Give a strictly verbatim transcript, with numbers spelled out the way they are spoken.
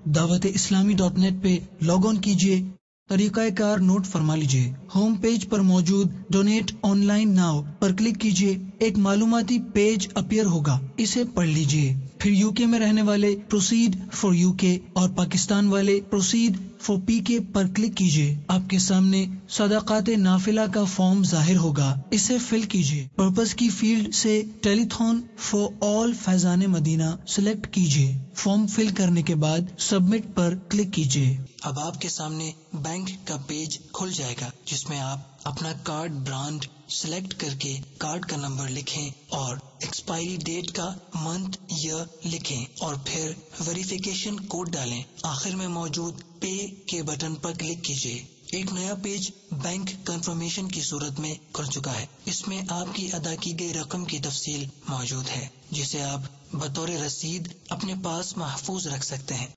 दावत Islami dot net पे log on कीजिए। तरीका कार नोट फरमा लीजिए। होम पेज पर मौजूद डोनेट ऑनलाइन नाउ पर क्लिक कीजिए। एक मालूमाती पेज अपीयर होगा, इसे पढ़ लीजिए। फिर यूके में रहने वाले प्रोसीड फॉर यूके और पाकिस्तान वाले प्रोसीड फॉर पीके पर क्लिक कीजिए। आपके सामने सदाकाते नाफिला का फॉर्म जाहिर होगा, इसे फिल कीजिए। पर्पस की फील्ड से telethon for all Faizan Madina select कीजिए। फॉर्म फिल करने के बाद सबमिट पर क्लिक कीजिए। अब आपके सामने बैंक का पेज खुल जाएगा, जिसमें आप अपना कार्ड ब्रांड सिलेक्ट करके कार्ड का नंबर लिखें और एक्सपायरी डेट का मंथ ईयर लिखें और फिर वेरिफिकेशन कोड डालें। आखिर में मौजूद पे के बटन पर क्लिक कीजिए। एक नया पेज बैंक कंफर्मेशन की सूरत में खुल चुका है। इसमें आपकी अदा की गई रकम की तफसील मौजूद है, जिसे आप बतौर रसीद अपने पास महफूज रख सकते हैं।